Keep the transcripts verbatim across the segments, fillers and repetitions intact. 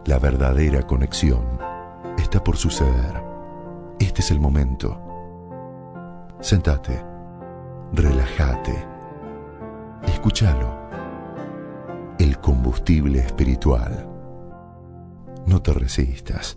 La verdadera conexión está por suceder. Este es el momento. Sentate, relájate, escúchalo. El combustible espiritual. No te resistas.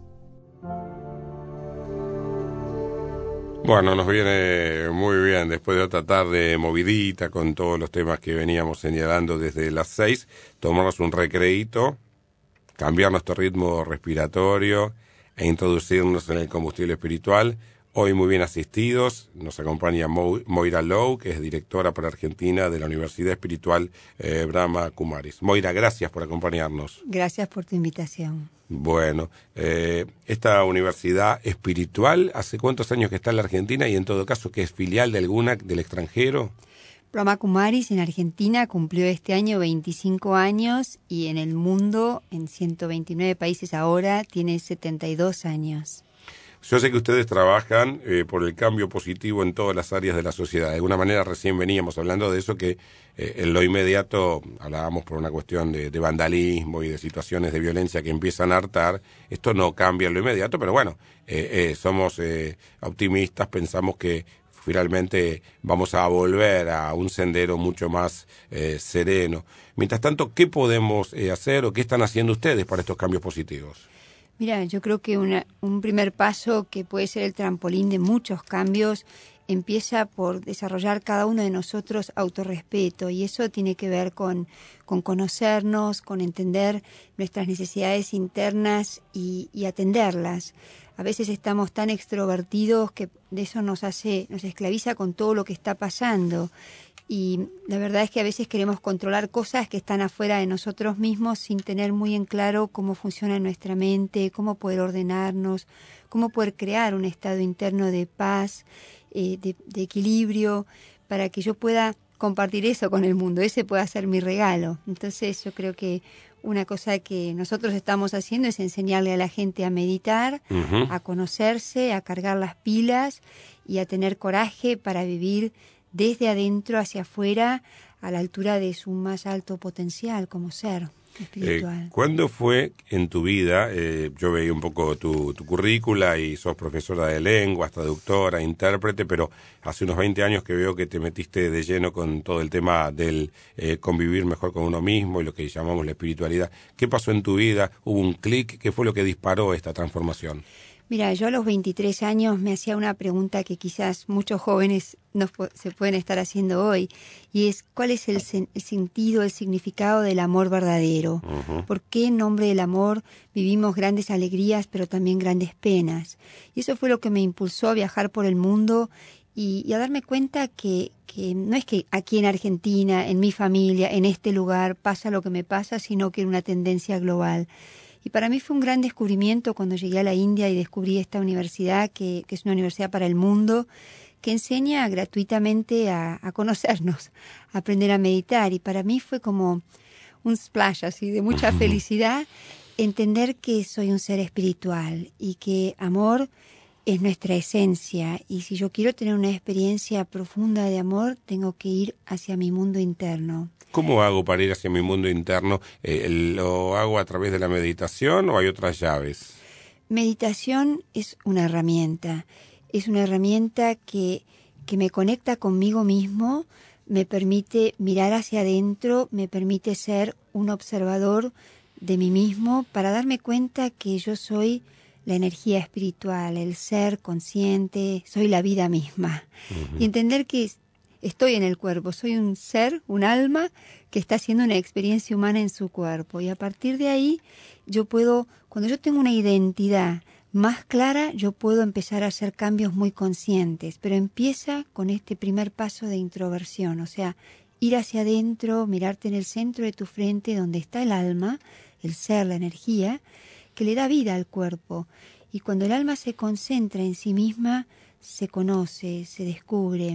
Bueno, nos viene muy bien después de otra tarde movidita con todos los temas que veníamos señalando desde las seis, tomarnos un recreíto, cambiar nuestro ritmo respiratorio e introducirnos en el combustible espiritual. Hoy muy bien asistidos, nos acompaña Mo, Moira Lowe, que es directora para Argentina de la Universidad Espiritual eh, Brahma Kumaris. Moira, gracias por acompañarnos. Gracias por tu invitación. Bueno, eh, esta universidad espiritual, ¿hace cuántos años que está en la Argentina y en todo caso que es filial de alguna del extranjero? Brahma Kumaris en Argentina cumplió este año veinticinco años y en el mundo, en ciento veintinueve países ahora, tiene setenta y dos años. Yo sé que ustedes trabajan eh, por el cambio positivo en todas las áreas de la sociedad. De alguna manera recién veníamos hablando de eso, que eh, en lo inmediato hablábamos por una cuestión de, de vandalismo y de situaciones de violencia que empiezan a hartar. Esto no cambia en lo inmediato, pero bueno, eh, eh, somos eh, optimistas, pensamos que finalmente vamos a volver a un sendero mucho más eh, sereno. Mientras tanto, ¿qué podemos eh, hacer o qué están haciendo ustedes para estos cambios positivos? Mira, yo creo que una, un primer paso que puede ser el trampolín de muchos cambios empieza por desarrollar cada uno de nosotros autorrespeto, y eso tiene que ver con, con conocernos, con entender nuestras necesidades internas y, y atenderlas. A veces estamos tan extrovertidos que de eso nos hace, nos esclaviza con todo lo que está pasando. Y la verdad es que a veces queremos controlar cosas que están afuera de nosotros mismos sin tener muy en claro cómo funciona nuestra mente, cómo poder ordenarnos, cómo poder crear un estado interno de paz, eh, de, de equilibrio, para que yo pueda compartir eso con el mundo. Ese pueda ser mi regalo. Entonces yo creo que una cosa que nosotros estamos haciendo es enseñarle a la gente a meditar, uh-huh. a conocerse, a cargar las pilas y a tener coraje para vivir desde adentro hacia afuera, a la altura de su más alto potencial como ser espiritual. Eh, ¿Cuándo fue en tu vida, eh, yo veía un poco tu, tu currícula y sos profesora de lenguas, traductora, intérprete, pero hace unos veinte años que veo que te metiste de lleno con todo el tema del eh, convivir mejor con uno mismo y lo que llamamos la espiritualidad? ¿Qué pasó en tu vida? ¿Hubo un clic? ¿Qué fue lo que disparó esta transformación? Mira, yo a los veintitrés años me hacía una pregunta que quizás muchos jóvenes no se pueden estar haciendo hoy, y es ¿cuál es el, sen- el sentido, el significado del amor verdadero? Uh-huh. ¿Por qué en nombre del amor vivimos grandes alegrías pero también grandes penas? Y eso fue lo que me impulsó a viajar por el mundo y, y a darme cuenta que, que no es que aquí en Argentina, en mi familia, en este lugar pasa lo que me pasa, sino que era una tendencia global. Y para mí fue un gran descubrimiento cuando llegué a la India y descubrí esta universidad, que, que es una universidad para el mundo, que enseña gratuitamente a, a conocernos, a aprender a meditar. Y para mí fue como un splash así de mucha felicidad, entender que soy un ser espiritual y que amor es nuestra esencia. Y si yo quiero tener una experiencia profunda de amor, tengo que ir hacia mi mundo interno. ¿Cómo hago para ir hacia mi mundo interno? Eh, ¿Lo hago a través de la meditación o hay otras llaves? Meditación es una herramienta. Es una herramienta que, que me conecta conmigo mismo, me permite mirar hacia adentro, me permite ser un observador de mí mismo para darme cuenta que yo soy la energía espiritual, el ser consciente, soy la vida misma. Uh-huh. Y entender que estoy en el cuerpo, soy un ser, un alma que está haciendo una experiencia humana en su cuerpo. Y a partir de ahí, yo puedo, cuando yo tengo una identidad más clara, yo puedo empezar a hacer cambios muy conscientes. Pero empieza con este primer paso de introversión, o sea, ir hacia adentro, mirarte en el centro de tu frente, donde está el alma, el ser, la energía, que le da vida al cuerpo. Y cuando el alma se concentra en sí misma, se conoce, se descubre.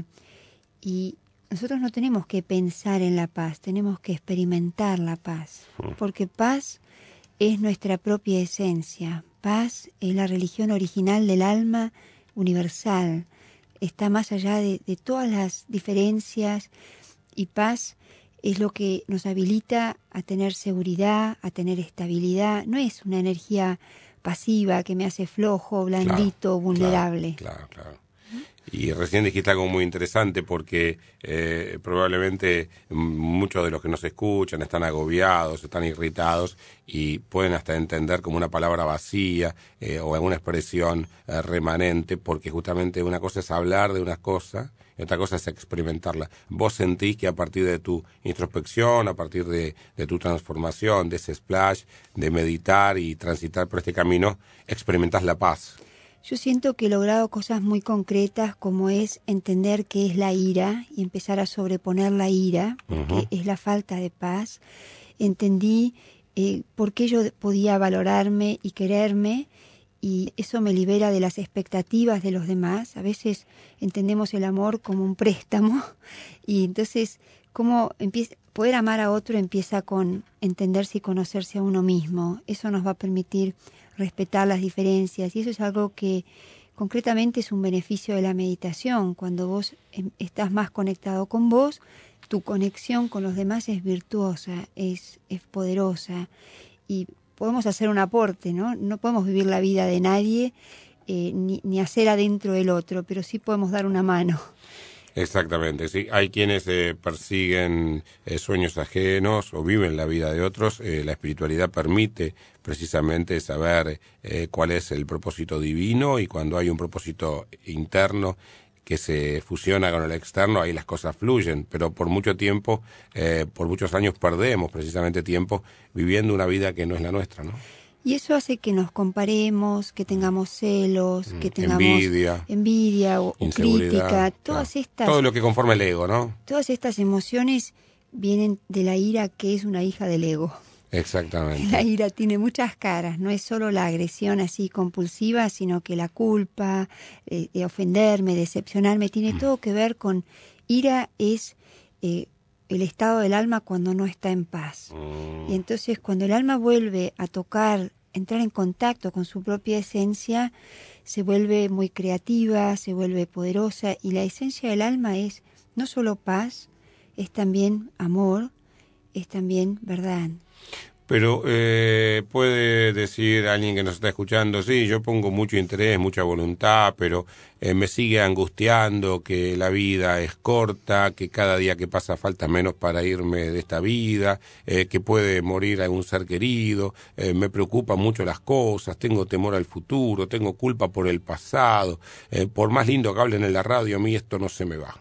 Y nosotros no tenemos que pensar en la paz, tenemos que experimentar la paz, porque paz es nuestra propia esencia. Paz es la religión original del alma universal, está más allá de, de todas las diferencias, y paz es lo que nos habilita a tener seguridad, a tener estabilidad. No es una energía pasiva que me hace flojo, blandito, claro, vulnerable. Claro, claro, claro. Y recién dijiste algo muy interesante porque eh, probablemente muchos de los que nos escuchan están agobiados, están irritados y pueden hasta entender como una palabra vacía eh, o alguna expresión eh, remanente, porque justamente una cosa es hablar de una cosa y otra cosa es experimentarla. Vos sentís que a partir de tu introspección, a partir de, de tu transformación, de ese splash, de meditar y transitar por este camino, experimentás la paz. Yo siento que he logrado cosas muy concretas, como es entender qué es la ira y empezar a sobreponer la ira, porque uh-huh. es la falta de paz. Entendí eh, por qué yo podía valorarme y quererme, y eso me libera de las expectativas de los demás. A veces entendemos el amor como un préstamo, y entonces cómo empieza, poder amar a otro empieza con entenderse y conocerse a uno mismo. Eso nos va a permitir respetar las diferencias, y eso es algo que concretamente es un beneficio de la meditación. Cuando vos estás más conectado con vos, tu conexión con los demás es virtuosa, es, es poderosa, y podemos hacer un aporte, ¿no? No podemos vivir la vida de nadie, eh, ni, ni hacer adentro del otro, pero sí podemos dar una mano. Exactamente, sí. Hay quienes eh, persiguen eh, sueños ajenos o viven la vida de otros. Eh, la espiritualidad permite precisamente saber eh, cuál es el propósito divino, y cuando hay un propósito interno que se fusiona con el externo, ahí las cosas fluyen. Pero por mucho tiempo, eh, por muchos años perdemos precisamente tiempo viviendo una vida que no es la nuestra, ¿no? Y eso hace que nos comparemos, que tengamos celos, que tengamos envidia, envidia o, o crítica, todas claro. estas... Todo lo que conforma el ego, ¿no? Todas estas emociones vienen de la ira, que es una hija del ego. Exactamente. La ira tiene muchas caras, no es solo la agresión así compulsiva, sino que la culpa, eh, de ofenderme, decepcionarme, tiene mm. todo que ver con... Ira es... Eh, el estado del alma cuando no está en paz. Mm. Y entonces cuando el alma vuelve a tocar, entrar en contacto con su propia esencia, se vuelve muy creativa, se vuelve poderosa, y la esencia del alma es no solo paz, es también amor, es también verdad. Pero eh, puede decir alguien que nos está escuchando, sí, yo pongo mucho interés, mucha voluntad, pero eh, me sigue angustiando que la vida es corta, que cada día que pasa falta menos para irme de esta vida, eh, que puede morir algún ser querido, eh, me preocupan mucho las cosas, tengo temor al futuro, tengo culpa por el pasado, eh, por más lindo que hablen en la radio, a mí esto no se me va.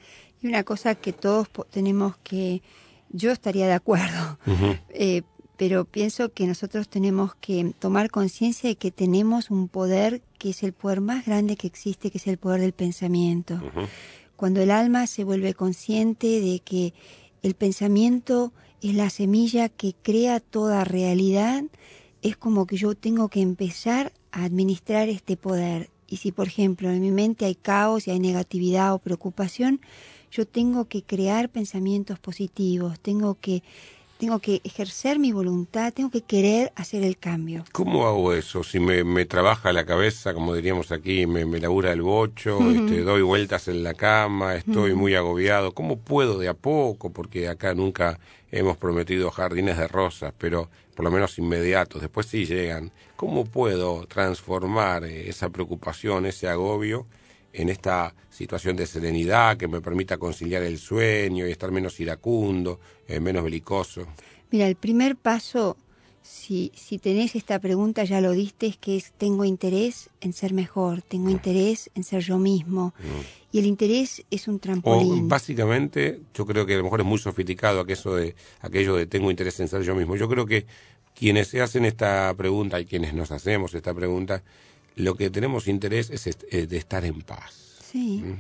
Y una cosa que todos tenemos que, yo estaría de acuerdo, uh-huh. eh, pero pienso que nosotros tenemos que tomar conciencia de que tenemos un poder que es el poder más grande que existe, que es el poder del pensamiento. Uh-huh. Cuando el alma se vuelve consciente de que el pensamiento es la semilla que crea toda realidad, es como que yo tengo que empezar a administrar este poder. Y si, por ejemplo, en mi mente hay caos y hay negatividad o preocupación, yo tengo que crear pensamientos positivos, tengo que Tengo que ejercer mi voluntad, tengo que querer hacer el cambio. ¿Cómo hago eso? Si me, me trabaja la cabeza, como diríamos aquí, me, me labura el bocho, uh-huh. este, doy vueltas en la cama, estoy uh-huh. muy agobiado. ¿Cómo puedo de a poco? Porque acá nunca hemos prometido jardines de rosas, pero por lo menos inmediatos, después sí llegan. ¿Cómo puedo transformar esa preocupación, ese agobio, en esta situación de serenidad que me permita conciliar el sueño y estar menos iracundo, eh, menos belicoso? Mira, el primer paso, si, si tenés esta pregunta, ya lo diste, es que es, tengo interés en ser mejor, tengo mm. interés en ser yo mismo. Mm. Y el interés es un trampolín. O, básicamente, yo creo que a lo mejor es muy sofisticado aquello de, aquello de tengo interés en ser yo mismo. Yo creo que quienes se hacen esta pregunta y quienes nos hacemos esta pregunta, lo que tenemos interés es est- eh, de estar en paz. Sí. ¿Mm?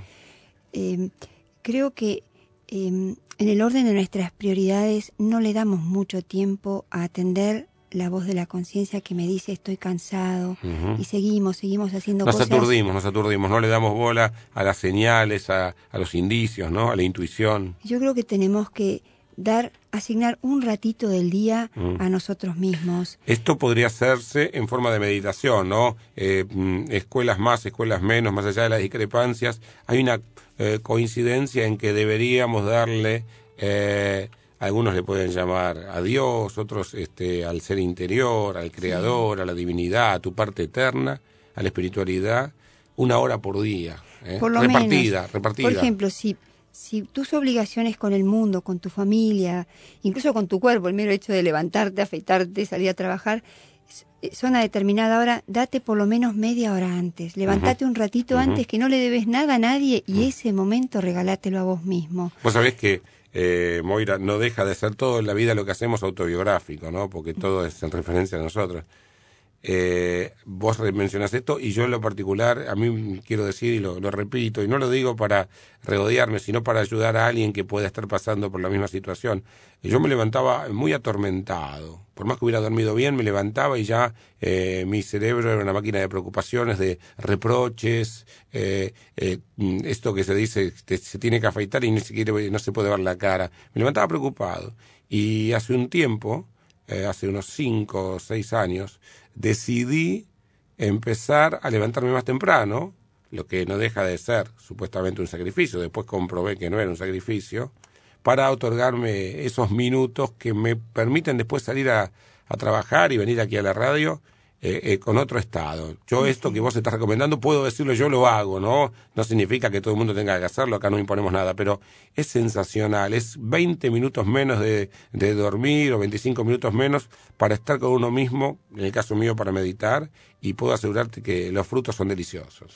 Eh, creo que eh, en el orden de nuestras prioridades no le damos mucho tiempo a atender la voz de la conciencia que me dice estoy cansado, uh-huh. y seguimos, seguimos haciendo nos cosas. Nos aturdimos, nos aturdimos, no le damos bola a las señales, a, a los indicios, ¿no? A la intuición. Yo creo que tenemos que dar, asignar un ratito del día mm. a nosotros mismos. Esto podría hacerse en forma de meditación, ¿no? Eh, escuelas más, escuelas menos, más allá de las discrepancias. Hay una eh, coincidencia en que deberíamos darle eh, algunos le pueden llamar a Dios, otros este, al ser interior, al creador, sí. a la divinidad, a tu parte eterna, a la espiritualidad, una hora por día, ¿eh? Por lo repartida, menos, repartida. Por ejemplo, si, si tus obligaciones con el mundo, con tu familia, incluso con tu cuerpo, el mero hecho de levantarte, afeitarte, salir a trabajar, son a determinada hora, date por lo menos media hora antes. Levantate uh-huh. un ratito uh-huh. antes, que no le debes nada a nadie, y uh-huh. ese momento regalátelo a vos mismo. Vos sabés que, eh, Moira, no deja de ser todo en la vida lo que hacemos autobiográfico, ¿no? Porque todo es en referencia a nosotros. Eh, vos mencionás esto, y yo en lo particular, a mí quiero decir, y lo, lo repito, y no lo digo para regodearme, sino para ayudar a alguien que pueda estar pasando por la misma situación. Yo me levantaba muy atormentado, por más que hubiera dormido bien, me levantaba y ya eh, mi cerebro era una máquina de preocupaciones, de reproches, eh, eh, esto que se dice, te, se tiene que afeitar y ni siquiera no se puede ver la cara. Me levantaba preocupado, y hace un tiempo, eh, hace unos cinco o seis años, decidí empezar a levantarme más temprano, lo que no deja de ser supuestamente un sacrificio. Después comprobé que no era un sacrificio, para otorgarme esos minutos que me permiten después salir a, a trabajar y venir aquí a la radio eh, eh, con otro estado. Yo esto que vos estás recomendando, puedo decirlo, yo lo hago, ¿no? No significa que todo el mundo tenga que hacerlo, acá no imponemos nada, pero es sensacional, es veinte minutos menos de, de dormir o veinticinco minutos menos para estar con uno mismo, en el caso mío para meditar, y puedo asegurarte que los frutos son deliciosos.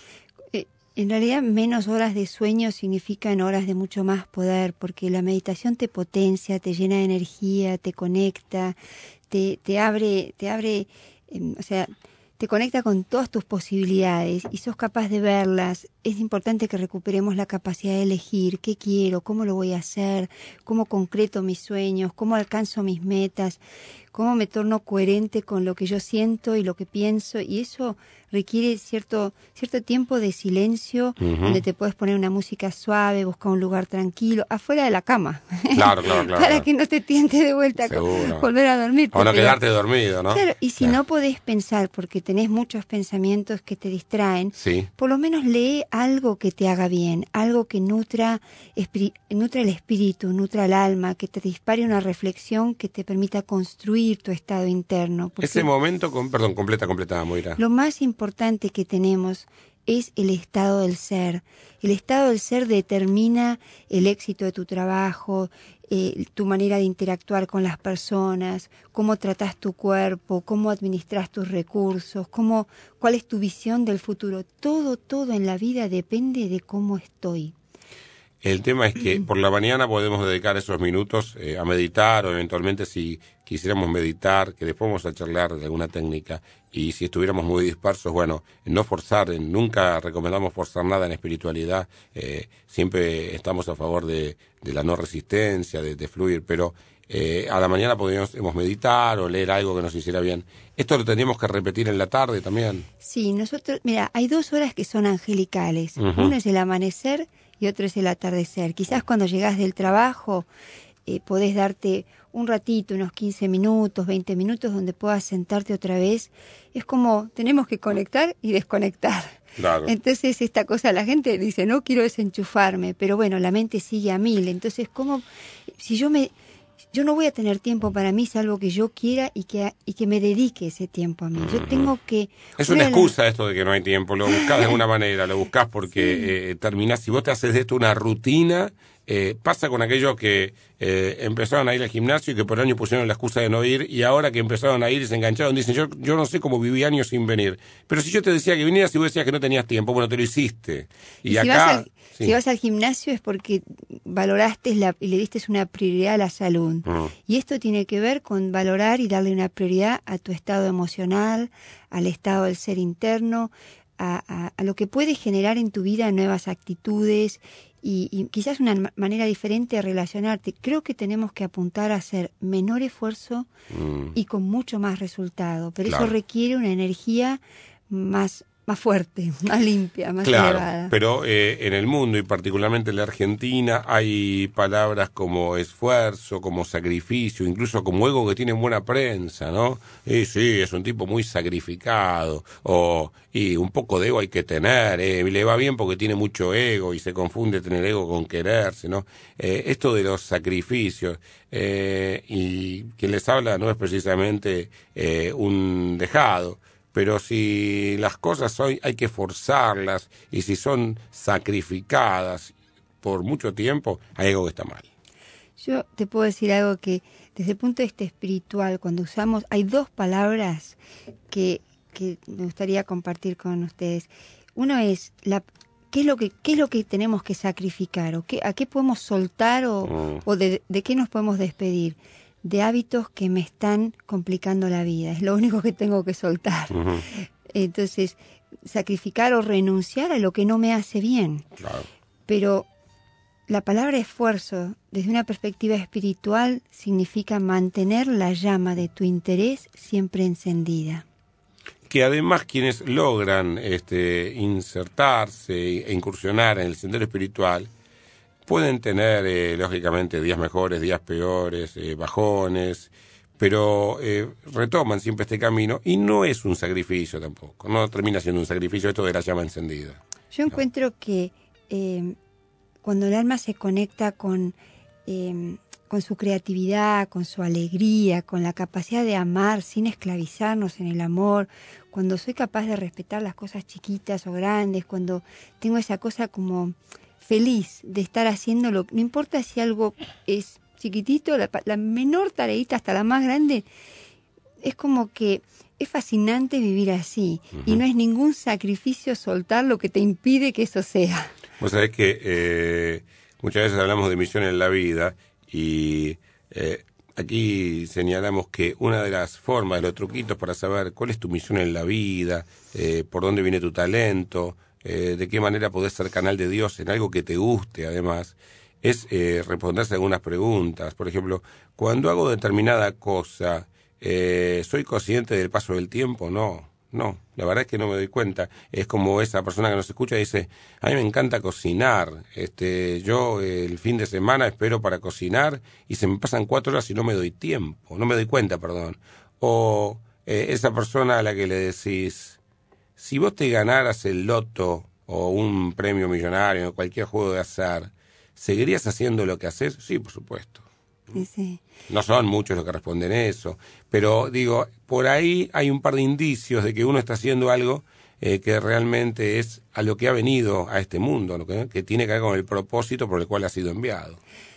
En realidad, menos horas de sueño significan horas de mucho más poder, porque la meditación te potencia, te llena de energía, te conecta, te, te abre, te abre, eh, o sea, te conecta con todas tus posibilidades y sos capaz de verlas. Es importante que recuperemos la capacidad de elegir qué quiero, cómo lo voy a hacer, cómo concreto mis sueños, cómo alcanzo mis metas, cómo me torno coherente con lo que yo siento y lo que pienso, y eso requiere cierto cierto tiempo de silencio, uh-huh. donde te puedes poner una música suave, buscar un lugar tranquilo, afuera de la cama. Claro, claro, claro. Para que no te tiente de vuelta a volver a dormir. O no quedarte dormido, ¿no? Claro, y si claro. no podés pensar, porque tenés muchos pensamientos que te distraen, sí. por lo menos lee algo que te haga bien, algo que nutra, espiri- nutra el espíritu, nutra el alma, que te dispare una reflexión que te permita construir tu estado interno. Ese momento, con, perdón, completa, completa, Moira. Lo más importante que tenemos es el estado del ser. El estado del ser determina el éxito de tu trabajo, eh, tu manera de interactuar con las personas, cómo tratas tu cuerpo, cómo administras tus recursos, cómo, cuál es tu visión del futuro. Todo, todo en la vida depende de cómo estoy. El tema es que por la mañana podemos dedicar esos minutos eh, a meditar, o eventualmente si quisiéramos meditar, que después vamos a charlar de alguna técnica, y si estuviéramos muy dispersos, bueno, no forzar, nunca recomendamos forzar nada en espiritualidad, eh, siempre estamos a favor de, de la no resistencia, de, de fluir, pero eh, a la mañana podríamos meditar o leer algo que nos hiciera bien. ¿Esto lo tendríamos que repetir en la tarde también? Sí, nosotros, mira, hay dos horas que son angelicales. Uh-huh. Uno es el amanecer y otro es el atardecer. Quizás cuando llegás del trabajo eh, podés darte un ratito, unos quince minutos, veinte minutos, donde puedas sentarte otra vez. Es como, tenemos que conectar y desconectar. Claro. Entonces esta cosa, la gente dice, no quiero desenchufarme, pero bueno, la mente sigue a mil. Entonces, ¿cómo? Si yo me... Yo no voy a tener tiempo para mí, salvo que yo quiera y que y que me dedique ese tiempo a mí. Yo tengo que... Es una excusa esto de que no hay tiempo, lo buscás de alguna manera, lo buscás porque sí. eh, terminás, si vos te haces de esto una rutina, eh, pasa con aquellos que eh, empezaron a ir al gimnasio y que por años pusieron la excusa de no ir, y ahora que empezaron a ir y se engancharon, dicen, yo yo no sé cómo viví años sin venir. Pero si yo te decía que vinieras y vos decías que no tenías tiempo, bueno, te lo hiciste. Y, y si acá... Vas al, sí. Si vas al gimnasio es porque valoraste la, y le diste una prioridad a la salud. Uh-huh. Y esto tiene que ver con valorar y darle una prioridad a tu estado emocional, al estado del ser interno, a, a, a lo que puede generar en tu vida nuevas actitudes y, y quizás una manera diferente de relacionarte. Creo que tenemos que apuntar a hacer menor esfuerzo mm. y con mucho más resultado, pero claro. eso requiere una energía más, más fuerte, más limpia, más claro, elevada. Pero eh, en el mundo y particularmente en la Argentina hay palabras como esfuerzo, como sacrificio, incluso como ego que tienen buena prensa, ¿no? Y sí, es un tipo muy sacrificado, o y un poco de ego hay que tener, eh, le va bien porque tiene mucho ego y se confunde tener ego con quererse, ¿no? Eh, esto de los sacrificios, eh, y quien les habla no es precisamente eh, un dejado, pero si las cosas hoy hay que forzarlas y si son sacrificadas por mucho tiempo, hay algo que está mal. Yo te puedo decir algo que desde el punto de vista espiritual, cuando usamos, hay dos palabras que, que me gustaría compartir con ustedes. Uno es la qué es lo que qué es lo que tenemos que sacrificar o qué, a qué podemos soltar o, mm. o de, de qué nos podemos despedir. De hábitos que me están complicando la vida. Es lo único que tengo que soltar. Uh-huh. Entonces, sacrificar o renunciar a lo que no me hace bien. Claro. Pero la palabra esfuerzo, desde una perspectiva espiritual, significa mantener la llama de tu interés siempre encendida. Que además quienes logran este, insertarse e incursionar en el sendero espiritual pueden tener, eh, lógicamente, días mejores, días peores, eh, bajones, pero eh, retoman siempre este camino y no es un sacrificio tampoco, no termina siendo un sacrificio esto de la llama encendida. Yo ¿no? encuentro que eh, cuando el alma se conecta con, eh, con su creatividad, con su alegría, con la capacidad de amar sin esclavizarnos en el amor, cuando soy capaz de respetar las cosas chiquitas o grandes, cuando tengo esa cosa como feliz de estar haciéndolo, no importa si algo es chiquitito, la, la menor tareita hasta la más grande, es como que es fascinante vivir así, uh-huh. y no es ningún sacrificio soltar lo que te impide que eso sea. Vos sabés que eh, muchas veces hablamos de misión en la vida y eh, aquí señalamos que una de las formas, de los truquitos para saber cuál es tu misión en la vida, eh, por dónde viene tu talento, Eh, de qué manera podés ser canal de Dios en algo que te guste, además, es eh, responderse algunas preguntas. Por ejemplo, cuando hago determinada cosa, eh, ¿soy consciente del paso del tiempo? No, no, la verdad es que no me doy cuenta. Es como esa persona que nos escucha y dice, a mí me encanta cocinar, este, yo eh, el fin de semana espero para cocinar y se me pasan cuatro horas y no me doy tiempo, no me doy cuenta, perdón. O eh, esa persona a la que le decís, si vos te ganaras el loto o un premio millonario o cualquier juego de azar, ¿seguirías haciendo lo que haces? Sí, por supuesto. Sí, sí. No son muchos los que responden eso, pero digo, por ahí hay un par de indicios de que uno está haciendo algo eh, que realmente es a lo que ha venido a este mundo, ¿no? que, que tiene que ver con el propósito por el cual ha sido enviado.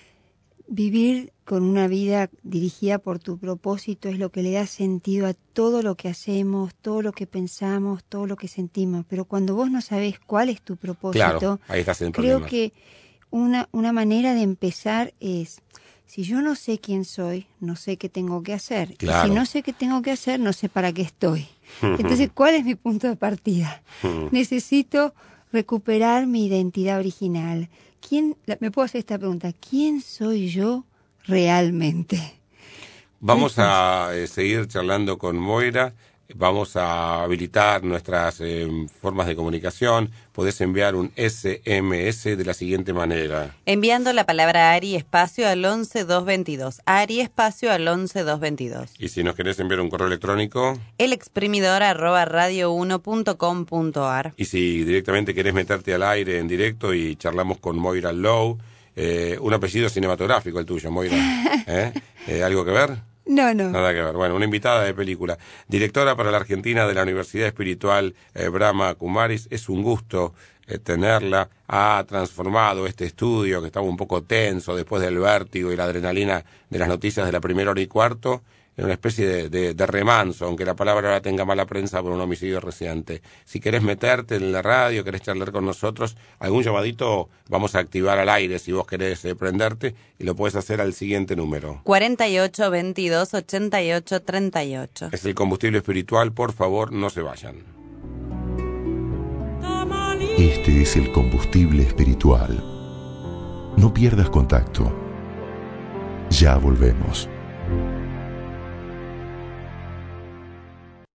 Vivir con una vida dirigida por tu propósito es lo que le da sentido a todo lo que hacemos, todo lo que pensamos, todo lo que sentimos. Pero cuando vos no sabés cuál es tu propósito, claro, ahí estás en creo problemas. que una, una manera de empezar es, si yo no sé quién soy, no sé qué tengo que hacer. Claro. Y si no sé qué tengo que hacer, no sé para qué estoy. Entonces, ¿cuál es mi punto de partida? Necesito recuperar mi identidad original. ¿Quién, me puedo hacer esta pregunta, ¿quién soy yo realmente? Vamos a eh, seguir charlando con Moira, vamos a habilitar nuestras eh, formas de comunicación. Podés enviar un ese eme ese de la siguiente manera. Enviando la palabra Ari espacio al once dos veintidós. Ari espacio al once dos veintidós. Y si nos querés enviar un correo electrónico, el exprimidor arroba radio uno punto com punto ar. Y si directamente querés meterte al aire en directo y charlamos con Moira Low, eh, un apellido cinematográfico el tuyo, Moira. ¿Eh? ¿Eh, ¿Algo que ver? No, no. Nada que ver. Bueno, una invitada de película. Directora para la Argentina de la Universidad Espiritual eh, Brahma Kumaris. Es un gusto eh, tenerla. Ha transformado este estudio que estaba un poco tenso después del vértigo y la adrenalina de las noticias de la primera hora y cuarto en una especie de, de, de remanso, aunque la palabra ahora tenga mala prensa por un homicidio reciente. Si querés meterte en la radio, querés charlar con nosotros, algún llamadito vamos a activar al aire si vos querés eh, prenderte, y lo puedes hacer al siguiente número. cuarenta y ocho, veintidós, ochenta y ocho, treinta y ocho. Es el combustible espiritual, por favor, no se vayan. Este es el combustible espiritual. No pierdas contacto. Ya volvemos.